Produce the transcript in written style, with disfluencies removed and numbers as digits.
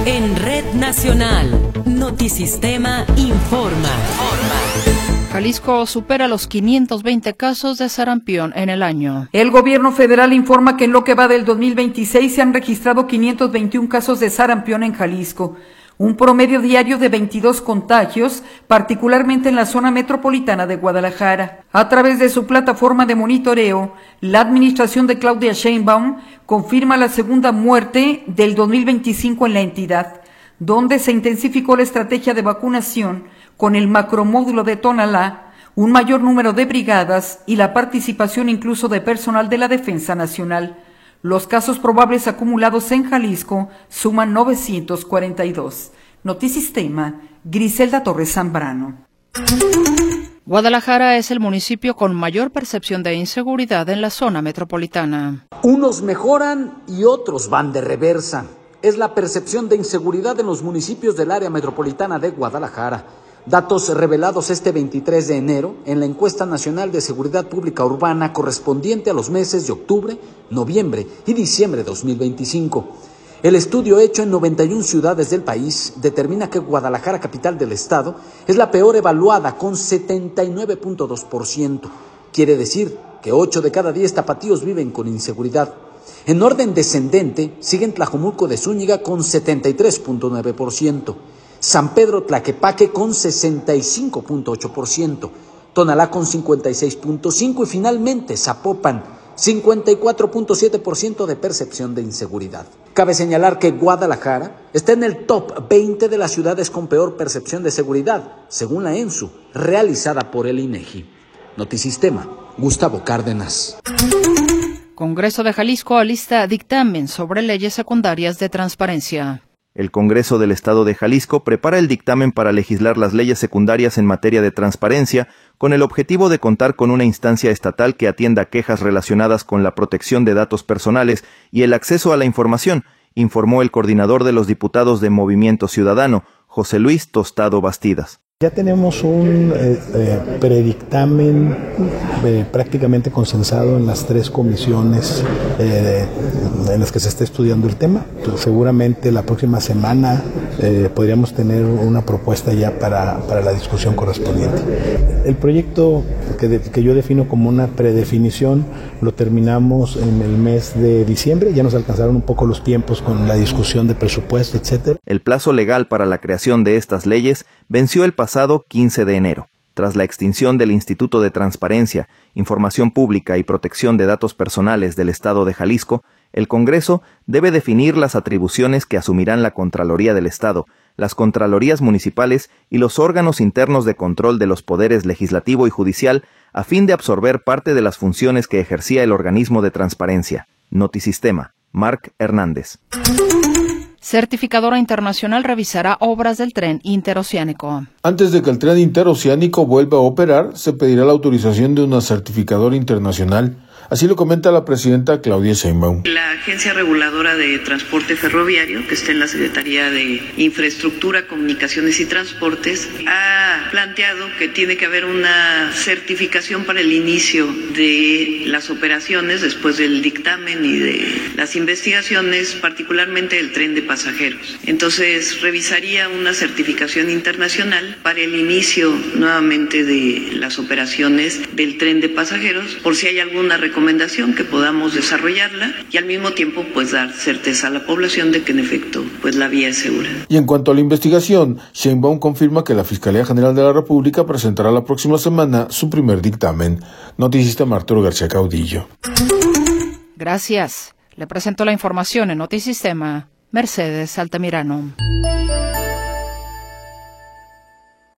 En Red Nacional, Notisistema informa. Jalisco supera los 520 casos de sarampión en el año. El gobierno federal informa que en lo que va del 2026 se han registrado 521 casos de sarampión en Jalisco, un promedio diario de 22 contagios, particularmente en la zona metropolitana de Guadalajara. A través de su plataforma de monitoreo, la administración de Claudia Sheinbaum confirma la segunda muerte del 2025 en la entidad, donde se intensificó la estrategia de vacunación con el macromódulo de Tonalá, un mayor número de brigadas y la participación incluso de personal de la Defensa Nacional. Los casos probables acumulados en Jalisco suman 942. Notisistema, Griselda Torres Zambrano. Guadalajara es el municipio con mayor percepción de inseguridad en la zona metropolitana. Unos mejoran y otros van de reversa. Es la percepción de inseguridad en los municipios del área metropolitana de Guadalajara. Datos revelados este 23 de enero en la encuesta nacional de seguridad pública urbana correspondiente a los meses de octubre, noviembre y diciembre de 2025. El estudio hecho en 91 ciudades del país determina que Guadalajara, capital del estado, es la peor evaluada con 79.2%. Quiere decir que 8 de cada 10 tapatíos viven con inseguridad. En orden descendente siguen Tlajomulco de Zúñiga con 73.9%. San Pedro Tlaquepaque con 65.8%, Tonalá con 56.5% y finalmente Zapopan, 54.7% de percepción de inseguridad. Cabe señalar que Guadalajara está en el top 20 de las ciudades con peor percepción de seguridad, según la ENSU, realizada por el INEGI. Notisistema, Gustavo Cárdenas. Congreso de Jalisco alista dictamen sobre leyes secundarias de transparencia. El Congreso del Estado de Jalisco prepara el dictamen para legislar las leyes secundarias en materia de transparencia, con el objetivo de contar con una instancia estatal que atienda quejas relacionadas con la protección de datos personales y el acceso a la información, informó el coordinador de los diputados de Movimiento Ciudadano, José Luis Tostado Bastidas. Ya tenemos un predictamen prácticamente consensado en las 3 comisiones en las que se está estudiando el tema. Seguramente la próxima semana podríamos tener una propuesta ya para la discusión correspondiente. El proyecto que yo defino como una predefinición lo terminamos en el mes de diciembre. Ya nos alcanzaron un poco los tiempos con la discusión de presupuesto, etcétera. El plazo legal para la creación de estas leyes venció el pasado 15 de enero. Tras la extinción del Instituto de Transparencia, Información Pública y Protección de Datos Personales del Estado de Jalisco, el Congreso debe definir las atribuciones que asumirán la Contraloría del Estado, las Contralorías municipales y los órganos internos de control de los poderes legislativo y judicial a fin de absorber parte de las funciones que ejercía el organismo de transparencia. Notisistema, Marc Hernández. Certificadora Internacional revisará obras del tren interoceánico. Antes de que el tren interoceánico vuelva a operar, se pedirá la autorización de una certificadora internacional. Así lo comenta la presidenta Claudia Sheinbaum. La Agencia Reguladora de Transporte Ferroviario, que está en la Secretaría de Infraestructura, Comunicaciones y Transportes, ha planteado que tiene que haber una certificación para el inicio de las operaciones después del dictamen y de las investigaciones, particularmente el tren de pasajeros. Entonces, revisaría una certificación internacional para el inicio nuevamente de las operaciones del tren de pasajeros, por si hay alguna recomendación que podamos desarrollarla y al mismo tiempo pues dar certeza a la población de que en efecto pues la vía es segura. Y en cuanto a la investigación, Sheinbaum confirma que la Fiscalía General de la República presentará la próxima semana su primer dictamen. Notisistema Arturo García Caudillo. Gracias. Le presento la información en Notisistema, Mercedes Altamirano.